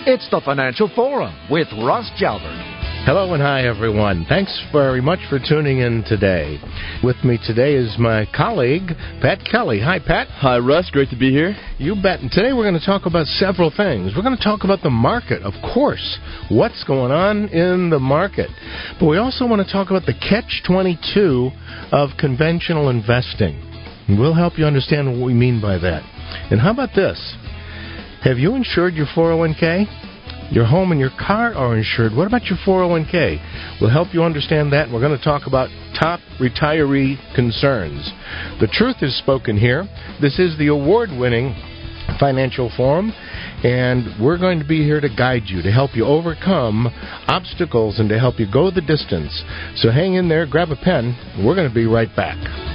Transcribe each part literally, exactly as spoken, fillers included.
It's the Financial Forum with Russ Jalbert. Hello and hi, everyone. Thanks very much for tuning in today. With me today is my colleague, Pat Kelly. Hi, Pat. Hi, Russ. Great to be here. You bet. And today we're going to talk about several things. We're going to talk about the market, of course, what's going on in the market. But we also want to talk about the catch twenty-two of conventional investing. And we'll help you understand what we mean by that. And how about this? Have you insured your four oh one k? Your home and your car are insured. What about your four oh one k? We'll help you understand that. We're going to talk about top retiree concerns. The truth is spoken here. This is the award-winning Financial Forum, and we're going to be here to guide you, to help you overcome obstacles, and to help you go the distance. So hang in there, grab a pen, and we're going to be right back.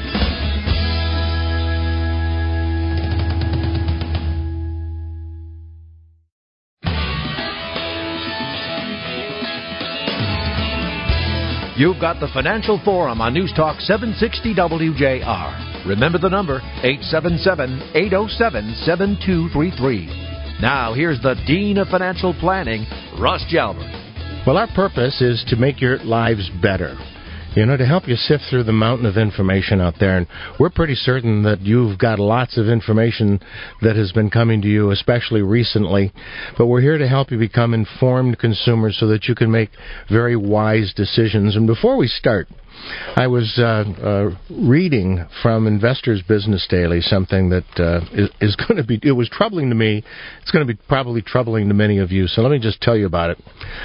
You've got the Financial Forum on News Talk seven sixty W J R. Remember the number, eight seven seven, eight oh seven, seven two three three. Now, here's the Dean of Financial Planning, Russ Jalbert. Well, our purpose is to make your lives better. You know, to help you sift through the mountain of information out there. And we're pretty certain that you've got lots of information that has been coming to you, especially recently. But we're here to help you become informed consumers so that you can make very wise decisions. And before we start, I was uh, uh, reading from Investors Business Daily something that uh, is, is going to be, it was troubling to me. It's going to be probably troubling to many of you. So let me just tell you about it.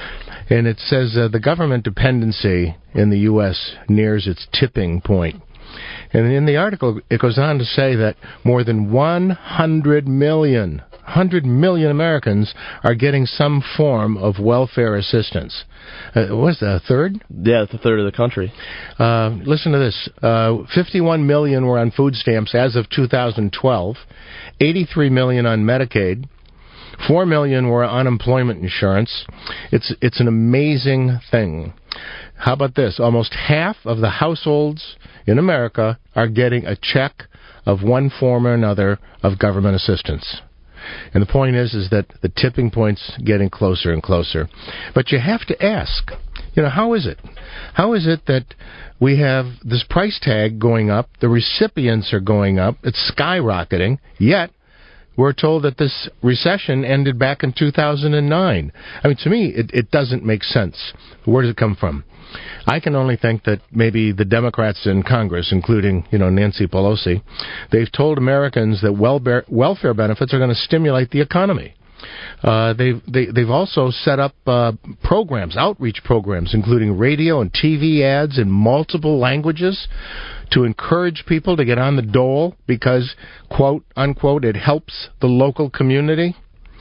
And it says uh, the government dependency in the U S nears its tipping point. And in the article, it goes on to say that more than one hundred million, one hundred million Americans are getting some form of welfare assistance. Uh, what's that, a third? Yeah, it's a third of the country. Uh, listen to this. Uh, fifty-one million were on food stamps as of two thousand twelve, eighty-three million on Medicaid, Four million were unemployment insurance. It's it's an amazing thing. How about this? Almost half of the households in America are getting a check of one form or another of government assistance. And the point is, is that the tipping point's getting closer and closer. But you have to ask, you know, how is it? How is it that we have this price tag going up, the recipients are going up, it's skyrocketing, yet we're told that this recession ended back in two thousand nine. I mean, to me, it, it doesn't make sense. Where does it come from? I can only think that maybe the Democrats in Congress, including, you know, Nancy Pelosi, they've told Americans that welfare, welfare benefits are going to stimulate the economy. Uh, they've they, they've also set up uh, programs, outreach programs, including radio and T V ads in multiple languages to encourage people to get on the dole because, quote, unquote, it helps the local community.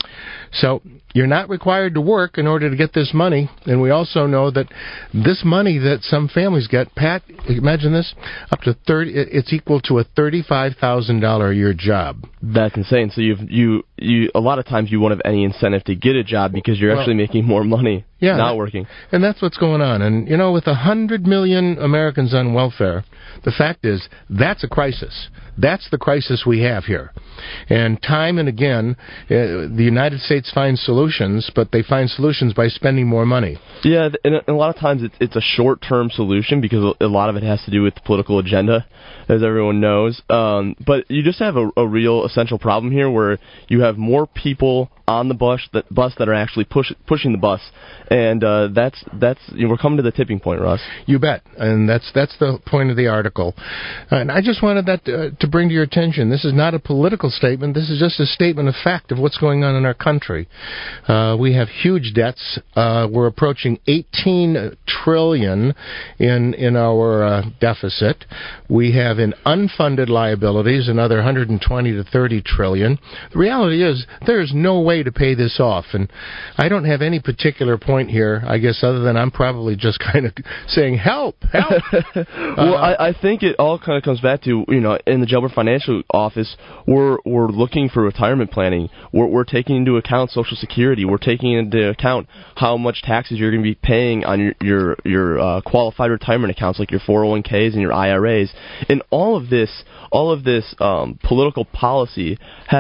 So you're not required to work in order to get this money. And we also know that this money that some families get, Pat, imagine this, up to thirty, it's equal to a thirty-five thousand dollars a year job. That's insane. So you've, you, you, a lot of times you won't have any incentive to get a job because you're well, actually making more money yeah, not working. And that's what's going on. And, you know, with one hundred million Americans on welfare, the fact is that's a crisis. That's the crisis we have here. And time and again, uh, the United States finds solutions, but they find solutions by spending more money. Yeah, and a lot of times it's, it's a short-term solution because a lot of it has to do with the political agenda, as everyone knows. Um, but you just have a, a real essential problem here where you have more people on the bus that bus that are actually push, pushing the bus, and uh, that's that's you know, we're coming to the tipping point, Russ. You bet, and that's that's the point of the article. And I just wanted that to, uh, to bring to your attention. This is not a political statement. This is just a statement of fact of what's going on in our country. Uh, we have huge debts. Uh, we're approaching eighteen trillion in in our uh, deficit. We have in unfunded liabilities another one hundred twenty to thirty trillion. The reality is there is no way to pay this off, and I don't have any particular point here, I guess, other than I'm probably just kind of saying help, help. well, uh, I, I think it all kind of comes back to, you know, in the Jalbert Financial Office, we're we're looking for retirement planning. We're we're taking into account Social Security. We're taking into account how much taxes you're going to be paying on your your your uh, qualified retirement accounts like your four oh one k's and your I R As. And all of this, all of this um, political policy has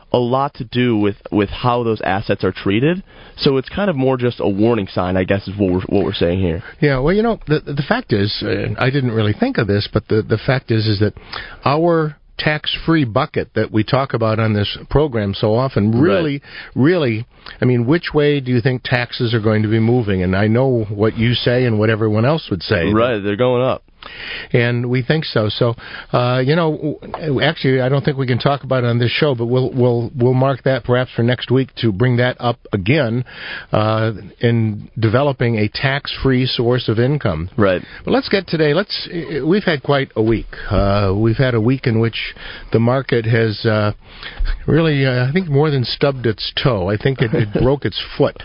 a lot to do with, with how those assets are treated. So it's kind of more just a warning sign, I guess, is what we're what we're saying here. Yeah, well, you know, the the fact is, uh, I didn't really think of this, but the the fact is, is that our tax-free bucket that we talk about on this program so often really, right. really, I mean, which way do you think taxes are going to be moving? And I know what you say and what everyone else would say. Right, they're going up. And we think so. So, uh, you know, actually, I don't think we can talk about it on this show, but we'll we'll we'll mark that perhaps for next week to bring that up again uh, in developing a tax-free source of income. Right. But let's get today. Let's. We've had quite a week. Uh, we've had a week in which the market has uh, really, uh, I think, more than stubbed its toe. I think it, it broke its foot.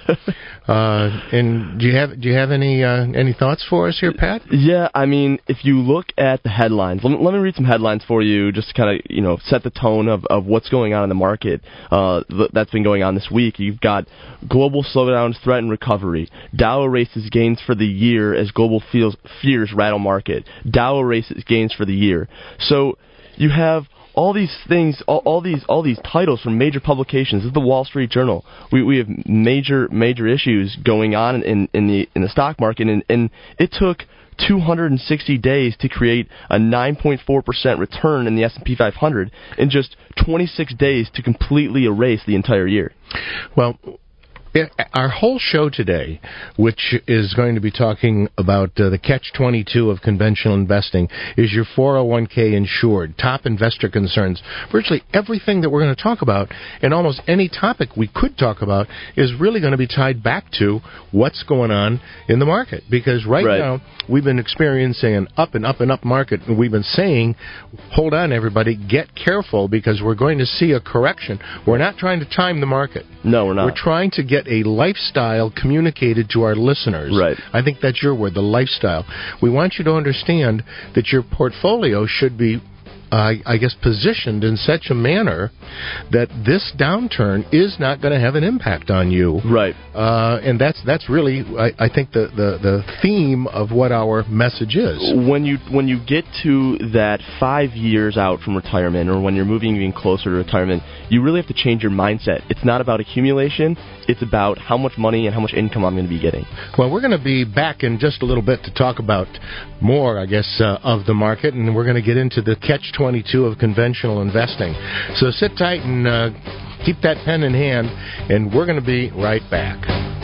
Uh, and do you have do you have any uh, any thoughts for us here, Pat? Yeah, I mean, if you look at the headlines, let me, let me read some headlines for you, just to kind of, you know, set the tone of, of what's going on in the market. Uh, th- that's been going on this week. You've got global slowdowns threaten recovery. Dow erases gains for the year as global feels, fears rattle market. Dow erases gains for the year. So you have all these things, all, all these, all these titles from major publications. This is the Wall Street Journal. We we have major major issues going on in, in the in the stock market, and, and it took two hundred sixty days to create a nine point four percent return in the S and P five hundred, and just twenty-six days to completely erase the entire year. Well, it, our whole show today, which is going to be talking about uh, the catch twenty-two of conventional investing, is your four oh one k insured, top investor concerns. Virtually everything that we're going to talk about, and almost any topic we could talk about, is really going to be tied back to what's going on in the market. Because right, right. now, we've been experiencing an up and up and up market, and we've been saying, hold on, everybody, get careful, because we're going to see a correction. We're not trying to time the market. No, we're not. We're trying to get a lifestyle communicated to our listeners. Right. I think that's your word, the lifestyle. We want you to understand that your portfolio should be, uh, I guess, positioned in such a manner that this downturn is not going to have an impact on you. Right. Uh, and that's that's really, I, I think, the, the, the theme of what our message is. When you when you get to that five years out from retirement, or when you're moving even closer to retirement, you really have to change your mindset. It's not about accumulation. It's about how much money and how much income I'm going to be getting. Well, we're going to be back in just a little bit to talk about more, I guess, uh, of the market, and we're going to get into the catch twenty-two of conventional investing. So sit tight and uh, keep that pen in hand, and we're going to be right back.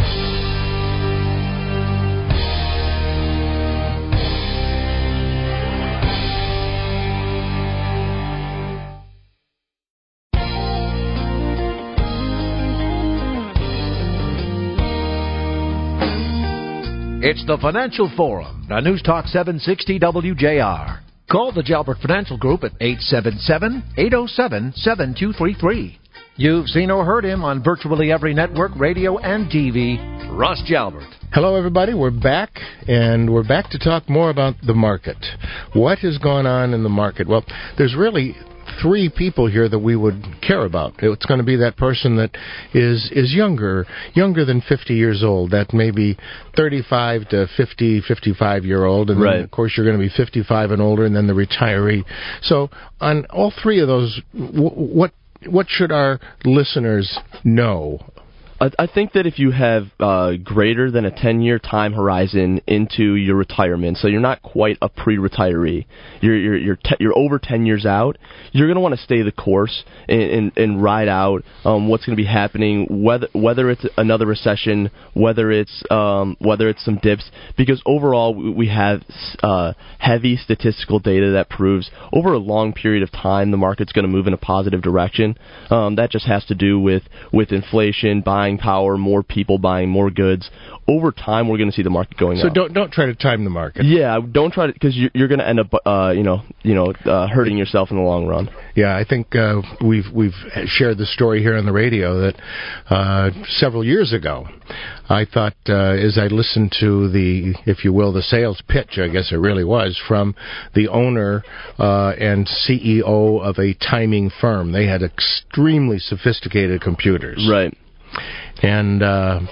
It's the Financial Forum on News Talk seven sixty W J R. Call the Jalbert Financial Group at eight seven seven, eight oh seven, seven two three three. You've seen or heard him on virtually every network, radio, and T V. Russ Jalbert. Hello, everybody. We're back, and we're back to talk more about the market. What has gone on in the market? Well, there's really three people here that we would care about. It's going to be that person that is is younger, younger than fifty years old, that maybe thirty-five to fifty, fifty-five year old, and right. then, of course, you're going to be fifty-five and older, and then the retiree. So on all three of those, w- what what should our listeners know? I think that if you have uh, greater than a ten-year time horizon into your retirement, so you're not quite a pre-retiree, you're you're you're, te- you're over ten years out, you're going to want to stay the course and, and, and ride out um, what's going to be happening, whether whether it's another recession, whether it's um, whether it's some dips, because overall we have uh, heavy statistical data that proves over a long period of time the market's going to move in a positive direction. Um, that just has to do with with inflation, buying power, more people buying more goods. Over time, we're going to see the market going so up. So don't don't try to time the market. Yeah, don't try to, because you're, you're going to end up, uh, you know, you know, uh, hurting yourself in the long run. Yeah, I think uh, we've we've shared the story here on the radio that uh, several years ago, I thought uh, as I listened to the, if you will, the sales pitch, I guess it really was, from the owner uh, and C E O of a timing firm. They had extremely sophisticated computers. Right. And uh,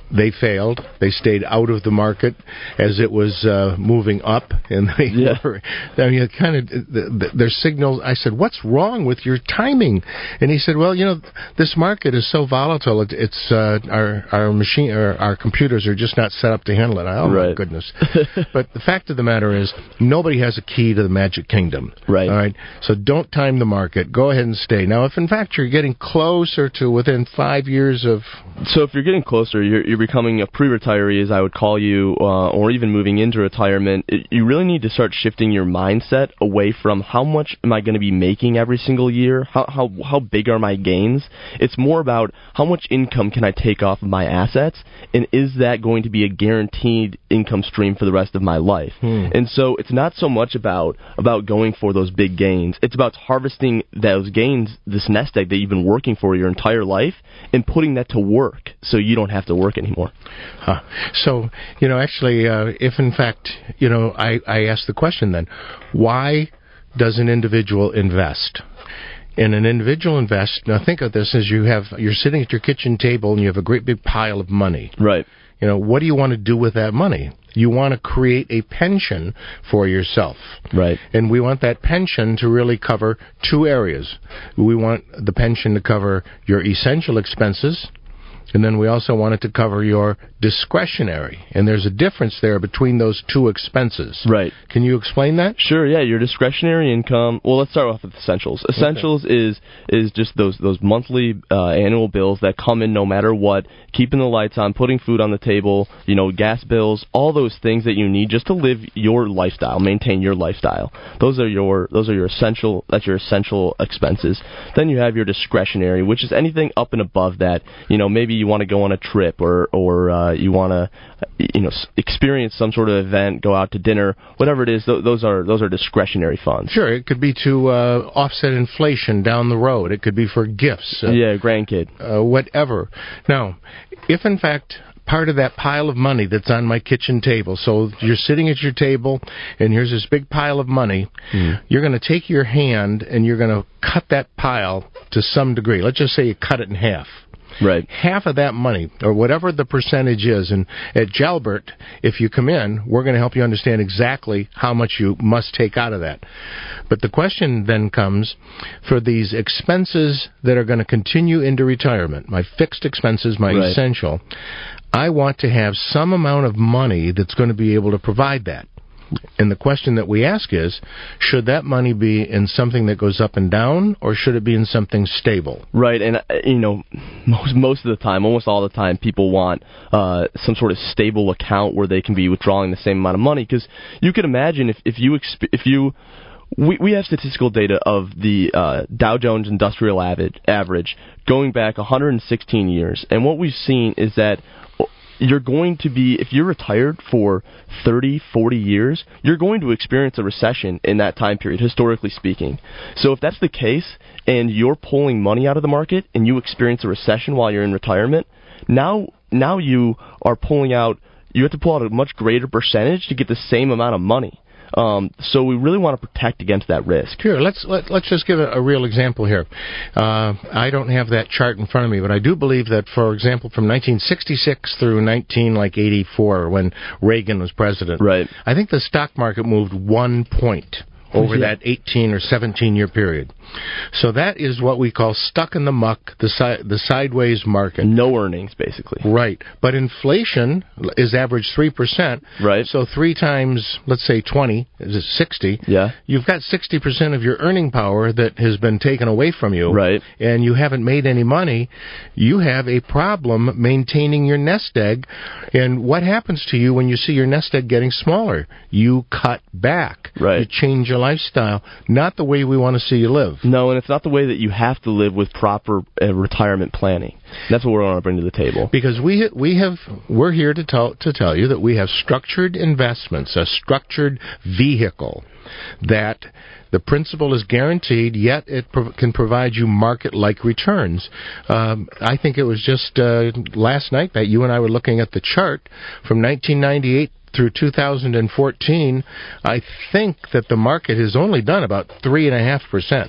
They failed. They stayed out of the market as it was uh, moving up, and they yeah. were. I mean, kind of the, the, their signals. I said, "What's wrong with your timing?" And he said, "Well, you know, this market is so volatile. It, it's uh, our our machine, our, our computers are just not set up to handle it." I, oh right. my goodness! But the fact of the matter is, nobody has a key to the magic kingdom. Right. All right. So don't time the market. Go ahead and stay. Now, if in fact you're getting closer to within five years of, so if you're getting closer, you're, you're becoming a pre-retiree, as I would call you, uh, or even moving into retirement, it, you really need to start shifting your mindset away from how much am I going to be making every single year, how, how how big are my gains. It's more about how much income can I take off of my assets, and is that going to be a guaranteed income stream for the rest of my life? Hmm. And so it's not so much about about going for those big gains. It's about harvesting those gains, this nest egg that you've been working for your entire life, and putting that to work so you don't have to work anymore. Huh. So, you know, actually, uh, if in fact, you know, I, I ask the question then, why does an individual invest? And an individual invests, now think of this as you have, you're sitting at your kitchen table and you have a great big pile of money. Right. You know, what do you want to do with that money? You want to create a pension for yourself. Right. And we want that pension to really cover two areas. We want the pension to cover your essential expenses, and then we also want it to cover your discretionary. And there's a difference there between those two expenses. Right. Can you explain that? Sure, yeah. Your discretionary income, well, let's start off with essentials. Essentials okay. is is just those those monthly uh, annual bills that come in no matter what, keeping the lights on, putting food on the table, you know, gas bills, all those things that you need just to live your lifestyle, maintain your lifestyle. Those are your those are your essential, that's your essential expenses. Then you have your discretionary, which is anything up and above that. You know, maybe you want to go on a trip, or or uh, you want to, you know, experience some sort of event, go out to dinner, whatever it is. Th- those are those are discretionary funds. Sure, it could be to uh, offset inflation down the road. It could be for gifts. Uh, yeah, grandkid. Uh, whatever. Now, if in fact part of that pile of money that's on my kitchen table, so you're sitting at your table and here's this big pile of money, mm. you're going to take your hand and you're going to cut that pile to some degree. Let's just say you cut it in half. Right. Half of that money, or whatever the percentage is, and at Jalbert, if you come in, we're going to help you understand exactly how much you must take out of that. But the question then comes, for these expenses that are going to continue into retirement, my fixed expenses, my right. essential, I want to have some amount of money that's going to be able to provide that. And the question that we ask is, should that money be in something that goes up and down, or should it be in something stable? Right, and, uh, you know, most most of the time, almost all the time, people want uh, some sort of stable account where they can be withdrawing the same amount of money, because you can imagine if, if you... Exp- if you We we have statistical data of the uh, Dow Jones Industrial Average, average going back one hundred sixteen years, and what we've seen is that you're going to be, if you're retired for thirty, forty years, you're going to experience a recession in that time period, historically speaking. So if that's the case, and you're pulling money out of the market, and you experience a recession while you're in retirement, now now you are pulling out, you have to pull out a much greater percentage to get the same amount of money. Um, so we really want to protect against that risk. Sure. Let's let, let's just give a, a real example here. Uh, I don't have that chart in front of me, but I do believe that, for example, from nineteen sixty-six through nineteen like eighty-four, when Reagan was president, right. I think the stock market moved one point over yeah. that eighteen or seventeen year period. So that is what we call stuck in the muck, the si- the sideways market. No earnings, basically. Right. But inflation is average three percent. Right. So three times, let's say twenty, is sixty. Yeah. You've got sixty percent of your earning power that has been taken away from you. Right. And you haven't made any money. You have a problem maintaining your nest egg. And what happens to you when you see your nest egg getting smaller? You cut back. Right. You change your lifestyle. Not the way we want to see you live. No, and it's not the way that you have to live with proper uh, retirement planning. That's what we want to bring to the table. Because we we have we're here to tell to tell you that we have structured investments, a structured vehicle that the principal is guaranteed, yet it pro- can provide you market-like returns. Um, I think it was just uh, last night that you and I were looking at the chart from nineteen ninety-eight through two thousand fourteen. I think that the market has only done about three and a half percent.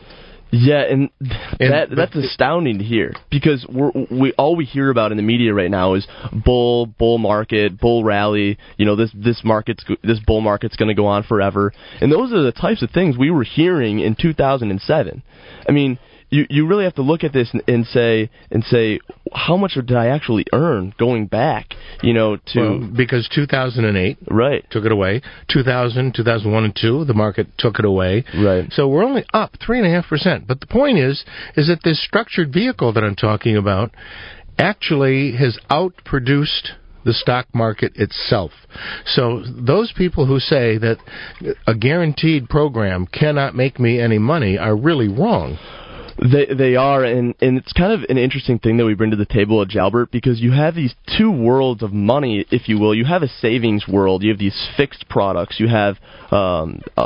Yeah, and, and that that's astounding to hear, because we're, we all we hear about in the media right now is bull, bull market, bull rally. You know, this this market's this bull market's going to go on forever, and those are the types of things we were hearing in two thousand seven. I mean, you you really have to look at this and, and say and say how much did I actually earn going back? You know, to well, because two thousand eight right took it away. two thousand, two thousand one, and two, the market took it away. Right. So we're only up three and a half percent. But the point is, is that this structured vehicle that I'm talking about actually has outproduced the stock market itself. So those people who say that a guaranteed program cannot make me any money are really wrong. They they are, and, and it's kind of an interesting thing that we bring to the table at Jalbert, because you have these two worlds of money, if you will. You have a savings world. You have these fixed products. You have um, uh,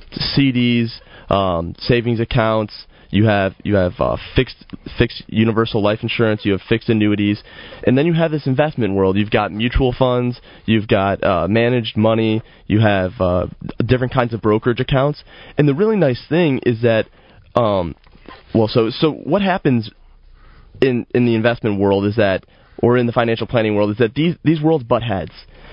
C Ds, um, savings accounts. You have you have uh, fixed fixed universal life insurance. You have fixed annuities, and then you have this investment world. You've got mutual funds. You've got uh, managed money. You have uh, different kinds of brokerage accounts. And the really nice thing is that. Um, Well, so so what happens in in the investment world is that, or in the financial planning world, is that these these worlds butt heads,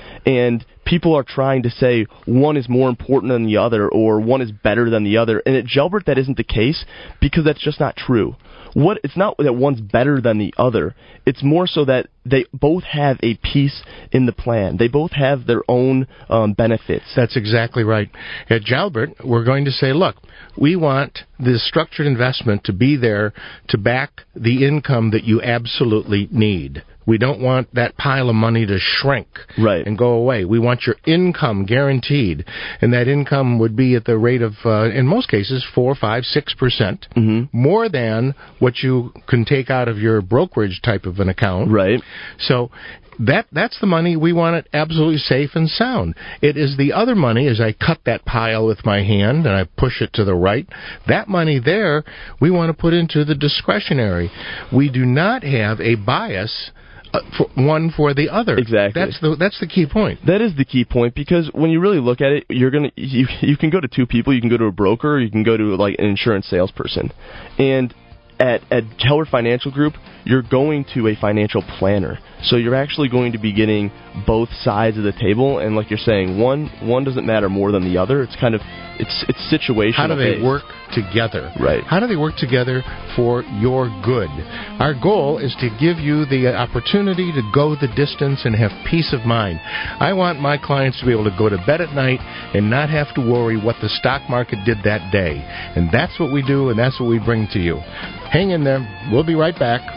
and people are trying to say one is more important than the other, or one is better than the other. And at Jalbert, that isn't the case, because that's just not true. What it's not that one's better than the other. It's more so that they both have a piece in the plan. They both have their own um, benefits. That's exactly right. At Jalbert, we're going to say, look, we want this structured investment to be there to back the income that you absolutely need. We don't want that pile of money to shrink right. and go away. We want your income guaranteed, and that income would be at the rate of, uh, in most cases, four, five, six percent, mm-hmm. more than what you can take out of your brokerage type of an account. Right. So that that's the money. We want it absolutely safe and sound. It is the other money, as I cut that pile with my hand and I push it to the right, that money there we want to put into the discretionary. We do not have a bias Uh, for one for the other. Exactly. That's the that's the key point. That is the key point, because when you really look at it, you're gonna you you can go to two people. You can go to a broker, or you can go to like an insurance salesperson. And at at Jalbert Financial Group, you're going to a financial planner. So you're actually going to be getting both sides of the table, and like you're saying, one one doesn't matter more than the other. It's kind of it's it's situational. How do they based. work together? Right. How do they work together for your good? Our goal is to give you the opportunity to go the distance and have peace of mind. I want my clients to be able to go to bed at night and not have to worry what the stock market did that day. And that's what we do, and that's what we bring to you. Hang in there. We'll be right back.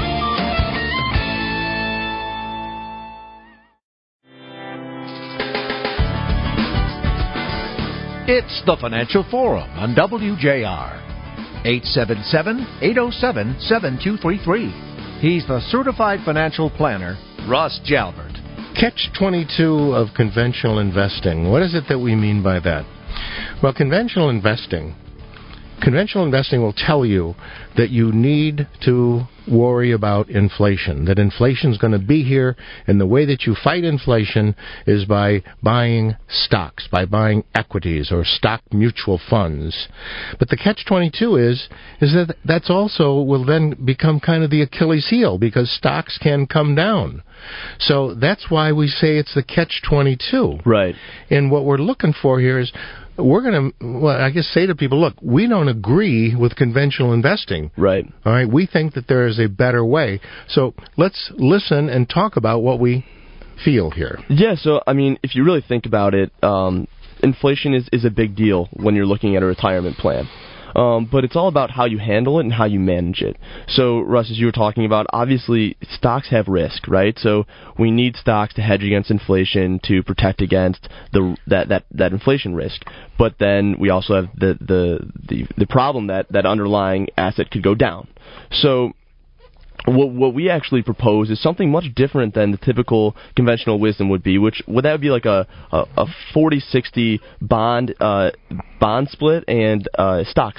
It's the Financial Forum on W J R. eight seven seven, eight oh seven, seven two three three. He's the certified financial planner, Russ Jalbert. Catch twenty-two of conventional investing. What is it that we mean by that? Well, conventional investing, conventional investing will tell you that you need to worry about inflation, that inflation is going to be here, and the way that you fight inflation is by buying stocks, by buying equities or stock mutual funds. But the catch twenty-two is is that that's also will then become kind of the Achilles heel, because stocks can come down. So that's why we say it's the catch twenty-two. Right. And what we're looking for here is we're going to, well, I guess, say to people, look, we don't agree with conventional investing. Right. All right. We think that there is a better way. So let's listen and talk about what we feel here. Yeah. So, I mean, if you really think about it, um, inflation is, is a big deal when you're looking at a retirement plan. Um, but it's all about how you handle it and how you manage it. So, Russ, as you were talking about, obviously stocks have risk, right? So we need stocks to hedge against inflation, to protect against the that, that, that inflation risk. But then we also have the the, the, the problem that that underlying asset could go down. So What, what we actually propose is something much different than the typical conventional wisdom would be, which would that would be like a a forty sixty bond uh, bond split and uh, stock split.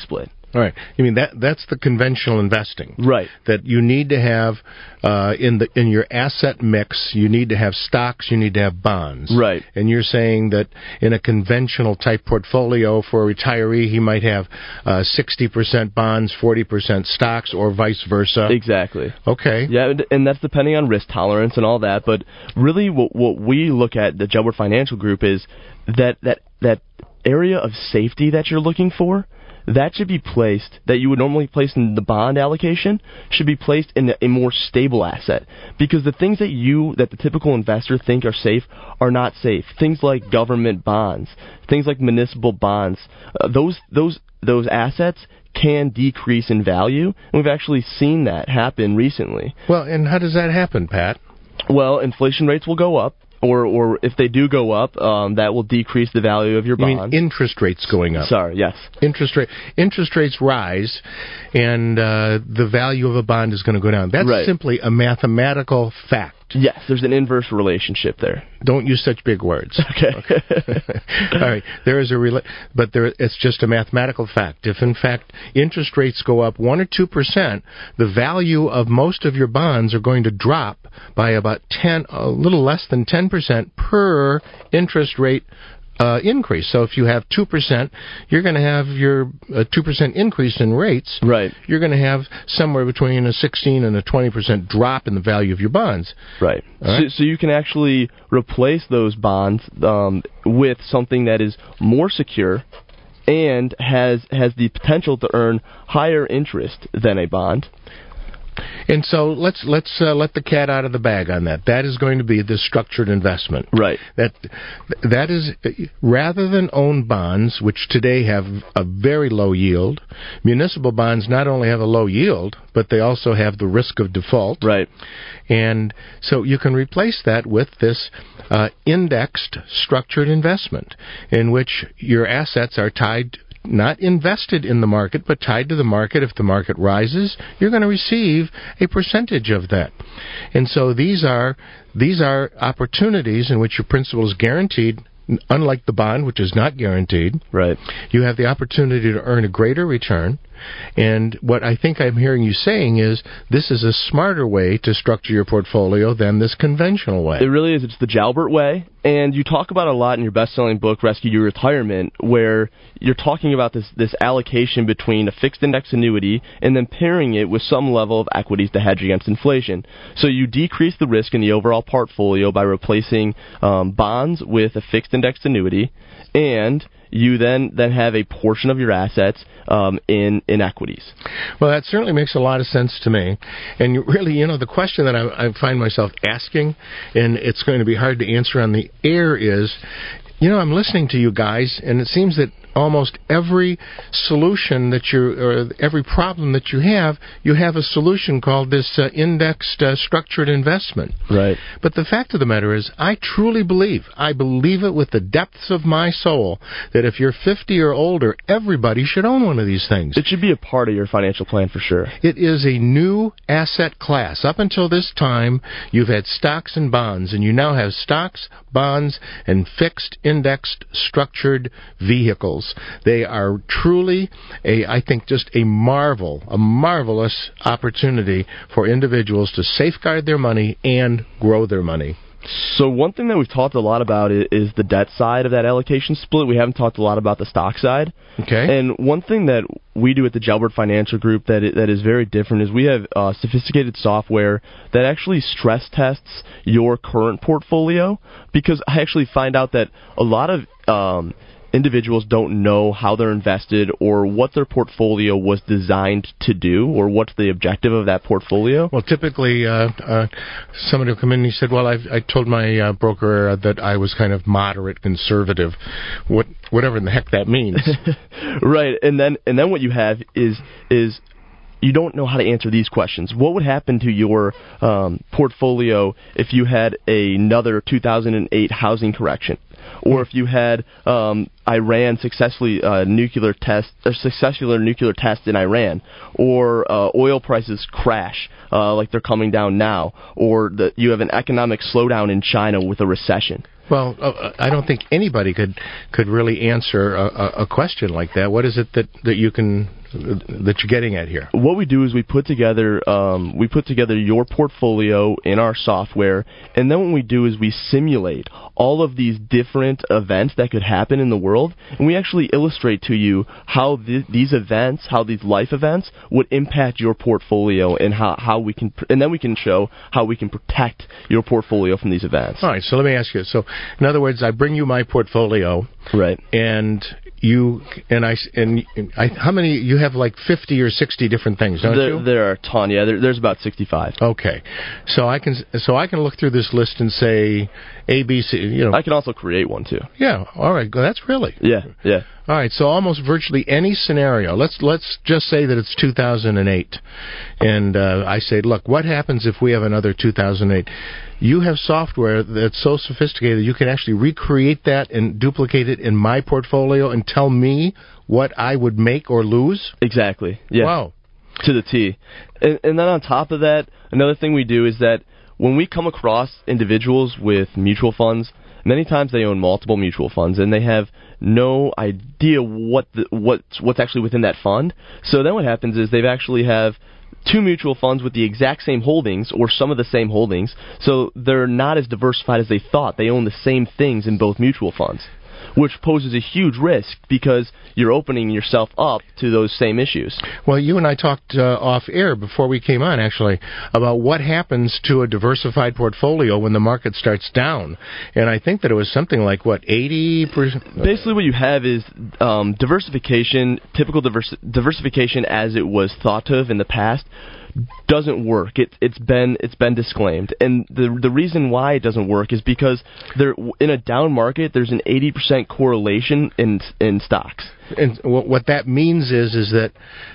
All right. You mean that that's the conventional investing. Right. That you need to have uh, in the in your asset mix, you need to have stocks, you need to have bonds. Right. And you're saying that in a conventional type portfolio for a retiree, he might have uh, sixty percent bonds, forty percent stocks, or vice versa. Exactly. Okay. Yeah, and that's depending on risk tolerance and all that. But really, what what we look at the Jailbird Financial Group is that that that area of safety that you're looking for. That should be placed, that you would normally place in the bond allocation, should be placed in a more stable asset. Because the things that you, that the typical investor think are safe, are not safe. Things like government bonds, things like municipal bonds, uh, those those those assets can decrease in value. And we've actually seen that happen recently. Well, and how does that happen, Pat? Well, inflation rates will go up. Or, or if they do go up, um, that will decrease the value of your You bond. mean interest rates going up? Sorry, yes. Interest rate interest rates rise, and uh, the value of a bond is going to go down. That's right. simply a mathematical fact. Yes, there's an inverse relationship there. Don't use such big words. Okay. okay. All right. There is a rela- but there it's just a mathematical fact. If in fact interest rates go up one or two percent, the value of most of your bonds are going to drop by about ten, a little less than ten percent per interest rate Uh, increase. So if you have two percent, you're going to have your uh, two percent increase in rates. Right. You're going to have somewhere between a sixteen and a twenty percent drop in the value of your bonds. Right. right? So, so you can actually replace those bonds um, with something that is more secure and has has the potential to earn higher interest than a bond. And so let's let's uh, let the cat out of the bag on that. That is going to be the structured investment. Right. That that is rather than own bonds, which today have a very low yield. Municipal bonds not only have a low yield, but they also have the risk of default. Right. And so you can replace that with this uh, indexed structured investment, in which your assets are tied, not invested in the market, but tied to the market. If the market rises, you're going to receive a percentage of that. And so these are these are opportunities in which your principal is guaranteed, unlike the bond, which is not guaranteed. Right. You have the opportunity to earn a greater return. And what I think I'm hearing you saying is this is a smarter way to structure your portfolio than this conventional way. It really is. It's the Jalbert way. And you talk about it a lot in your best-selling book, Rescue Your Retirement, where you're talking about this, this allocation between a fixed index annuity and then pairing it with some level of equities to hedge against inflation. So you decrease the risk in the overall portfolio by replacing um, bonds with a fixed index annuity, and you then, then have a portion of your assets um, in, in equities. Well, that certainly makes a lot of sense to me. And you really, you know, the question that I, I find myself asking, and it's going to be hard to answer on the air, is, you know, I'm listening to you guys, and it seems that almost every solution that you, or every problem that you have, you have a solution called this uh, indexed uh, structured investment. Right. But the fact of the matter is, I truly believe, I believe it with the depths of my soul, that if you're fifty or older, everybody should own one of these things. It should be a part of your financial plan for sure. It is a new asset class. Up until this time, you've had stocks and bonds, and you now have stocks, bonds, and fixed indexed structured vehicles. They are truly, a, I think, just a marvel, a marvelous opportunity for individuals to safeguard their money and grow their money. So one thing that we've talked a lot about is the debt side of that allocation split. We haven't talked a lot about the stock side. Okay. And one thing that we do at the Jalbert Financial Group that is, that is very different is we have uh, sophisticated software that actually stress tests your current portfolio, because I actually find out that a lot of um, individuals don't know how they're invested or what their portfolio was designed to do or what's the objective of that portfolio. Well, typically, uh, uh, somebody will come in and he said, well, I've, I told my uh, broker uh, that I was kind of moderate conservative, what, whatever in the heck that means. Right, and then and then what you have is is you don't know how to answer these questions. What would happen to your um, portfolio if you had another two thousand eight housing correction? Or if you had um, Iran successfully uh, nuclear test, or successful nuclear test in Iran, or uh, oil prices crash uh, like they're coming down now, or the, you have an economic slowdown in China with a recession. Well, uh, I don't think anybody could could really answer a, a question like that. What is it that, that you can that you're getting at here? What we do is we put together um, we put together your portfolio in our software, and then what we do is we simulate all of these different events that could happen in the world, and we actually illustrate to you how th- these events, how these life events would impact your portfolio, and how, how we can, and then we can show how we can protect your portfolio from these events. All right, so let me ask you. So, in other words, I bring you my portfolio, right? And you and I and I, how many? You have like fifty or sixty different things, don't there, you? There are a ton. Yeah, there, there's about sixty-five. Okay, so I can so I can look through this list and say A, B, C. You know, I can also create one too. Yeah. All right. That's really. Yeah. Yeah. All right. So almost virtually any scenario. Let's let's just say that it's two thousand eight, and uh, I say, look, what happens if we have another two thousand eight? You have software that's so sophisticated you can actually recreate that and duplicate it in my portfolio and tell me what I would make or lose? Exactly. Yeah. Wow. To the T. And, and then on top of that, another thing we do is that when we come across individuals with mutual funds, many times they own multiple mutual funds and they have no idea what the, what's, what's actually within that fund. So then what happens is they actually have two mutual funds with the exact same holdings or some of the same holdings, so they're not as diversified as they thought. They own the same things in both mutual funds, which poses a huge risk because you're opening yourself up to those same issues. Well, you and I talked uh, off air before we came on, actually, about what happens to a diversified portfolio when the market starts down. And I think that it was something like, what, eighty percent? Basically what you have is um, diversification, typical diversi- diversification as it was thought of in the past, doesn't work. It, it's been it's been disclaimed, and the the reason why it doesn't work is because there in a down market there's an eighty percent correlation in in stocks. And what that means is is that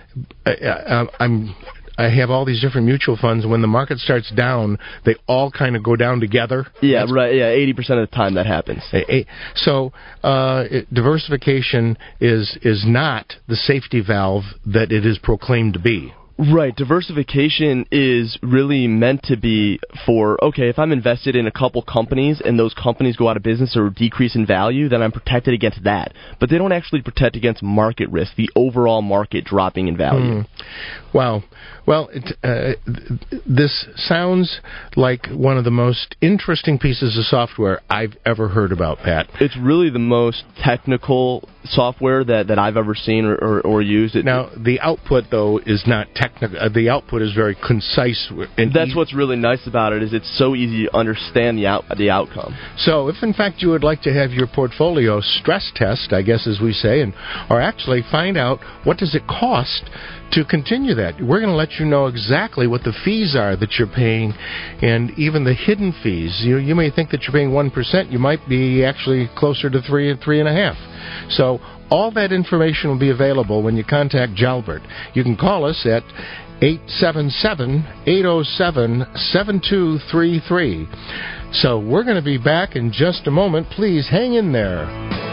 I, I'm I have all these different mutual funds. When the market starts down, they all kind of go down together. Yeah, That's right. Yeah, eighty percent of the time that happens. So uh, it, diversification is is not the safety valve that it is proclaimed to be. Right. Diversification is really meant to be for, okay, if I'm invested in a couple companies and those companies go out of business or decrease in value, then I'm protected against that. But they don't actually protect against market risk, the overall market dropping in value. Mm. Wow. Well, it, uh, this sounds like one of the most interesting pieces of software I've ever heard about, Pat. It's really the most technical software that, that I've ever seen or, or, or used. It, now, the output, though, is not technical. Uh, the output is very concise. And that's easy. What's really nice about it is it's so easy to understand the out, the outcome. So if, in fact, you would like to have your portfolio stress test, I guess as we say, and or actually find out what does it cost to continue that, we're going to let you know exactly what the fees are that you're paying and even the hidden fees. You, you may think that you're paying one percent. You might be actually closer to three and three and a half. So all that information will be available when you contact Jalbert. You can call us at eight seven seven, eight zero seven, seven two three three. So we're going to be back in just a moment. Please hang in there.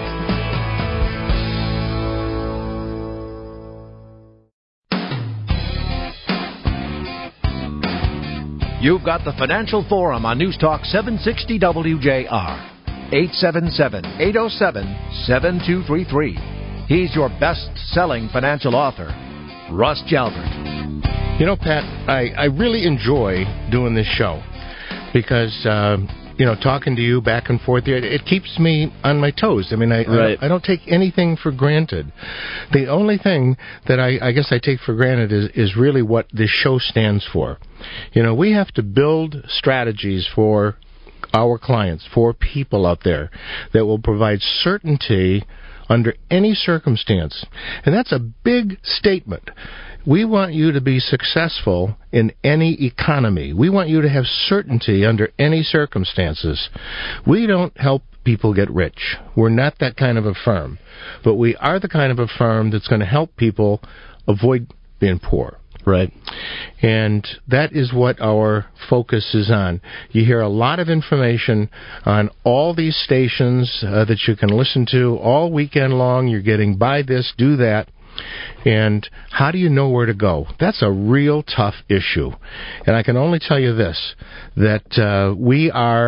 You've got the Financial Forum on News Talk seven sixty W J R. eight seven seven, eight zero seven, seven two three three. He's your best-selling financial author, Russ Jalbert. You know, Pat, I, I really enjoy doing this show because, uh, you know, talking to you back and forth, it, it keeps me on my toes. I mean, I, right. I, I don't take anything for granted. The only thing that I, I guess I take for granted is, is really what this show stands for. You know, we have to build strategies for our clients, for people out there that will provide certainty under any circumstance. And that's a big statement. We want you to be successful in any economy. We want you to have certainty under any circumstances. We don't help people get rich. We're not that kind of a firm. But we are the kind of a firm that's going to help people avoid being poor. Right. And that is what our focus is on. You hear a lot of information on all these stations uh, that you can listen to all weekend long. You're getting buy this, do that. And how do you know where to go? That's a real tough issue. And I can only tell you this, that uh, we are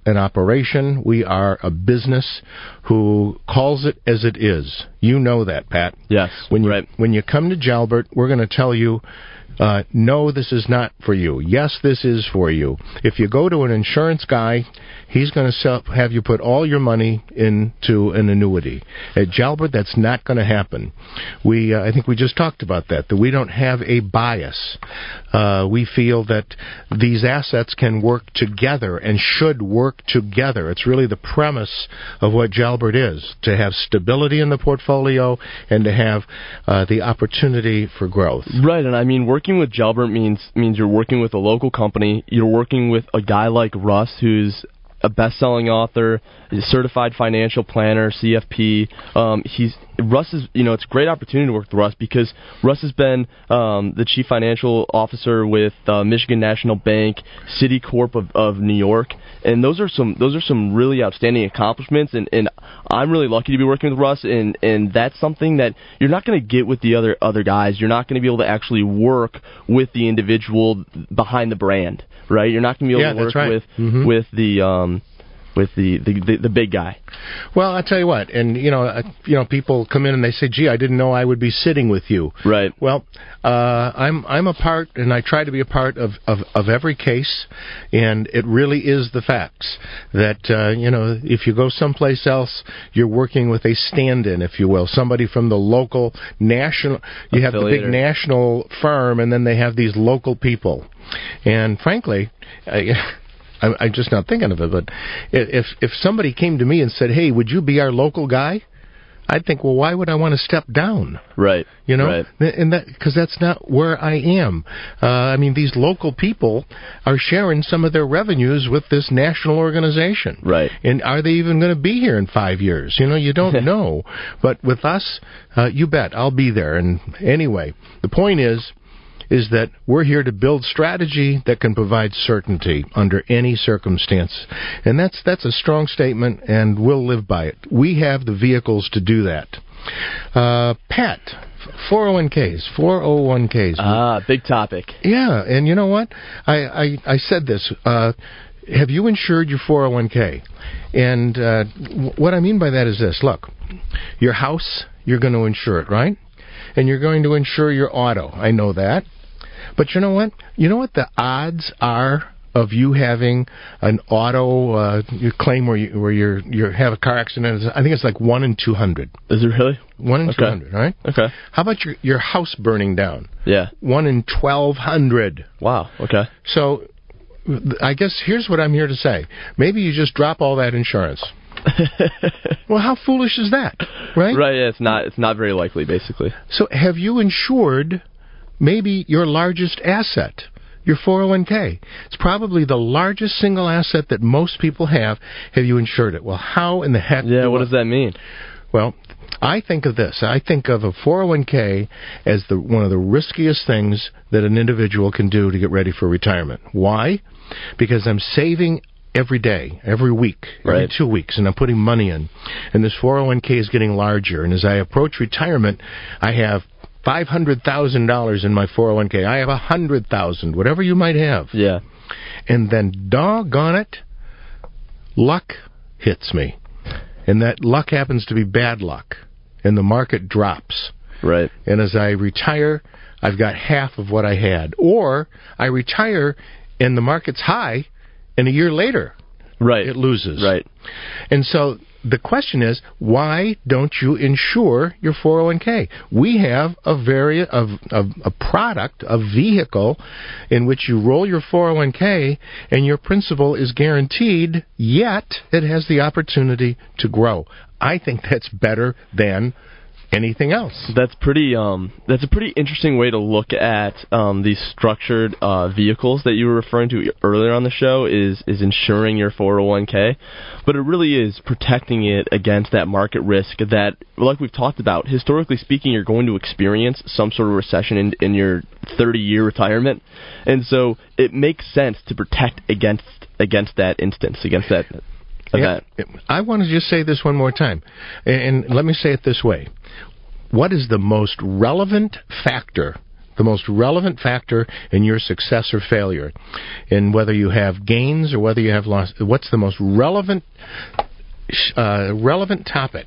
an operation. We are a business who calls it as it is. You know that, Pat. Yes, when you, right. When you come to Jalbert, we're going to tell you, uh, no, this is not for you. Yes, this is for you. If you go to an insurance guy, he's going to have you put all your money into an annuity. At Jalbert, that's not going to happen. We, uh, I think we just talked about that, that we don't have a bias. Uh, we feel that these assets can work together and should work together. It's really the premise of what Jalbert is, to have stability in the portfolio and to have uh, the opportunity for growth. Right, and I mean, working with Jalbert means means you're working with a local company. You're working with a guy like Russ, who's a best-selling author, a certified financial planner, C F P. Um, he's Russ is, you know, it's a great opportunity to work with Russ because Russ has been um, the chief financial officer with uh, Michigan National Bank, Citicorp of, of New York, and those are some those are some really outstanding accomplishments. And, and I'm really lucky to be working with Russ, and, and that's something that you're not going to get with the other other guys. You're not going to be able to actually work with the individual behind the brand, right? You're not going to be able yeah, to work right. with mm-hmm. with the um, with the, the, the, the big guy. Well, I tell you what, and you know, uh, you know, people come in and they say, "Gee, I didn't know I would be sitting with you." Right. Well, uh, I'm I'm a part, and I try to be a part of, of, of every case, and it really is the facts that uh, you know, if you go someplace else, you're working with a stand-in, if you will, somebody from the local national. You have the big national firm, and then they have these local people, and frankly. I, I'm just not thinking of it, but if if somebody came to me and said, "Hey, would you be our local guy?" I'd think, "Well, why would I want to step down?" Right. You know, right. and that because that's not where I am. Uh, I mean, these local people are sharing some of their revenues with this national organization. Right. And are they even going to be here in five years? You know, you don't know. But with us, uh, you bet I'll be there. And anyway, the point is. is that we're here to build strategy that can provide certainty under any circumstance. And that's that's a strong statement, and we'll live by it. We have the vehicles to do that. Uh, Pat, four oh one k's, four oh one k's. Ah, big topic. Yeah, and you know what? I, I, I said this. Uh, have you insured your four oh one k? And uh, what I mean by that is this. Look, your house, you're going to insure it, right? And you're going to insure your auto. I know that. But you know what? You know what the odds are of you having an auto uh, you claim where you where you you have a car accident? I think it's like one in two hundred. Is it really? One in okay. two hundred, right? Okay. How about your your house burning down? Yeah. One in twelve hundred. Wow. Okay. So, I guess here's what I'm here to say. Maybe you just drop all that insurance. Well, how foolish is that, right? Right. Yeah, it's not. It's not very likely, basically. So, have you insured maybe your largest asset, your four oh one k? It's probably the largest single asset that most people have. Have you insured it? Well, how in the heck? Yeah. Do what I, does that mean? Well, I think of this. I think of a four oh one k as the one of the riskiest things that an individual can do to get ready for retirement. Why? Because I'm saving every day, every week, every right. two weeks, and I'm putting money in. And this four oh one k is getting larger. And as I approach retirement, I have five hundred thousand dollars in my four oh one k. I have one hundred thousand dollars, whatever you might have. Yeah. And then, doggone it, luck hits me. And that luck happens to be bad luck. And the market drops. Right. And as I retire, I've got half of what I had. Or I retire and the market's high, and a year later, right. it loses. Right. And so the question is, why don't you insure your four oh one k? We have a very a, a, a product, a vehicle, in which you roll your four oh one k, and your principal is guaranteed, yet it has the opportunity to grow. I think that's better than anything else. That's pretty. Um, that's a pretty interesting way to look at um, these structured uh, vehicles that you were referring to earlier on the show. Is is insuring your four oh one k, but it really is protecting it against that market risk that, like we've talked about, historically speaking, you're going to experience some sort of recession in, in your thirty-year retirement, and so it makes sense to protect against against that instance, against that event. Yeah, I want to just say this one more time, and let me say it this way. What is the most relevant factor the most relevant factor in your success or failure. And whether you have gains or whether you have loss, what's the most relevant uh, relevant topic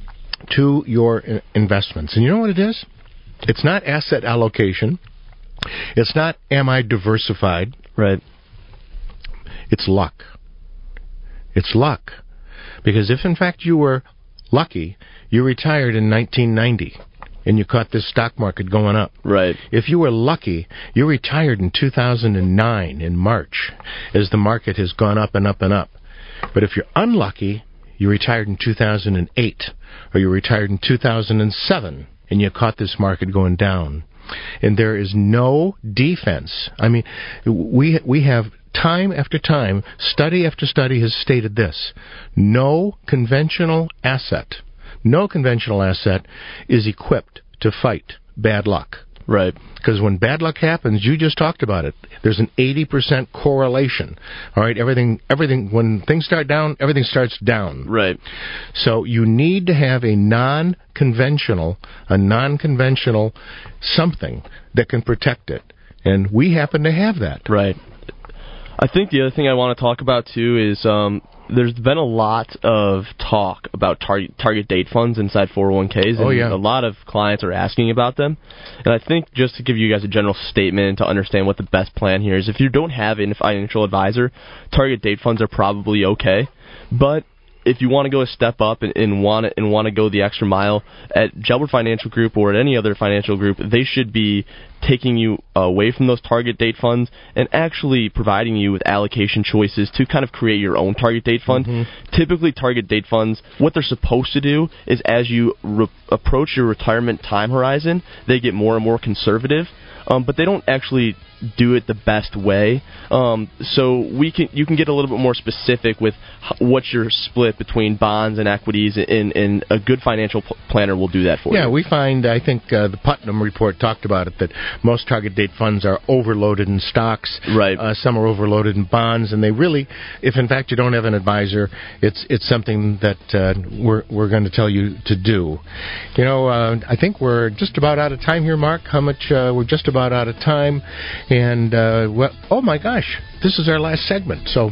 to your investments? And you know what it is? It's not asset allocation. It's not, am I diversified? Right. It's luck. It's luck. Because if, in fact, you were lucky, you retired in nineteen ninety, and you caught this stock market going up. Right. If you were lucky, you retired in two thousand nine, in March, as the market has gone up and up and up. But if you're unlucky, you retired in two thousand eight, or you retired in two thousand seven, and you caught this market going down. And there is no defense. I mean, we we have time after time, study after study has stated this. No conventional asset, no conventional asset is equipped to fight bad luck. Right. Because when bad luck happens, you just talked about it. There's an eighty percent correlation. All right, everything, everything. When things start down, everything starts down. Right. So you need to have a non-conventional, a non-conventional something that can protect it, and we happen to have that. Right. I think the other thing I want to talk about too is um, there's been a lot of talk about target target date funds inside four oh one k's, and oh, yeah. a lot of clients are asking about them. And I think just to give you guys a general statement to understand what the best plan here is, if you don't have a financial advisor, target date funds are probably okay. But if you want to go a step up and, and want to, and want to go the extra mile at Jalbert Financial Group or at any other financial group, they should be taking you away from those target date funds and actually providing you with allocation choices to kind of create your own target date fund. Mm-hmm. Typically, target date funds, what they're supposed to do is as you re- approach your retirement time horizon, they get more and more conservative. Um, but they don't actually do it the best way. Um, so we can you can get a little bit more specific with h- what's your split between bonds and equities, and, and a good financial p- planner will do that for yeah, you. Yeah, we find, I think uh, the Putnam report talked about it, that most target date funds are overloaded in stocks. Right. Uh, some are overloaded in bonds, and they really, if in fact you don't have an advisor, it's it's something that uh, we're we're going to tell you to do. You know, uh, I think we're just about out of time here, Mark. How much? Uh, we're just about out of time. And, uh, well, oh my gosh, this is our last segment, so,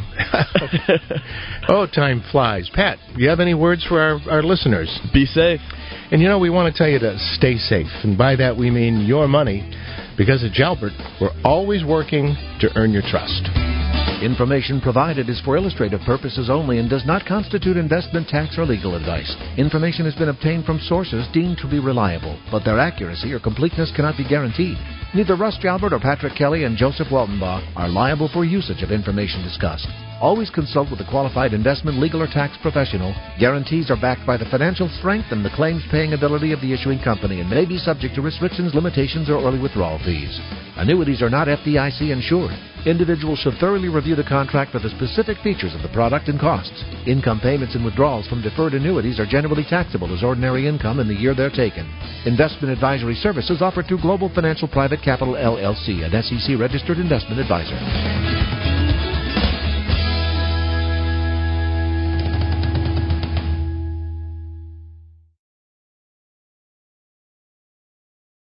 oh, time flies. Pat, do you have any words for our, our listeners? Be safe. And, you know, we want to tell you to stay safe, and by that we mean your money, because at Jalbert, we're always working to earn your trust. Information provided is for illustrative purposes only and does not constitute investment, tax, or legal advice. Information has been obtained from sources deemed to be reliable, but their accuracy or completeness cannot be guaranteed. Neither Russ Jalbert or Patrick Kelly and Joseph Weltenbach are liable for usage of information discussed. Always consult with a qualified investment, legal, or tax professional. Guarantees are backed by the financial strength and the claims-paying ability of the issuing company and may be subject to restrictions, limitations, or early withdrawal fees. Annuities are not F D I C insured. Individuals should thoroughly review the contract for the specific features of the product and costs. Income payments and withdrawals from deferred annuities are generally taxable as ordinary income in the year they're taken. Investment advisory services offered through Global Financial Private Capital, L L C, an S E C-registered investment advisor.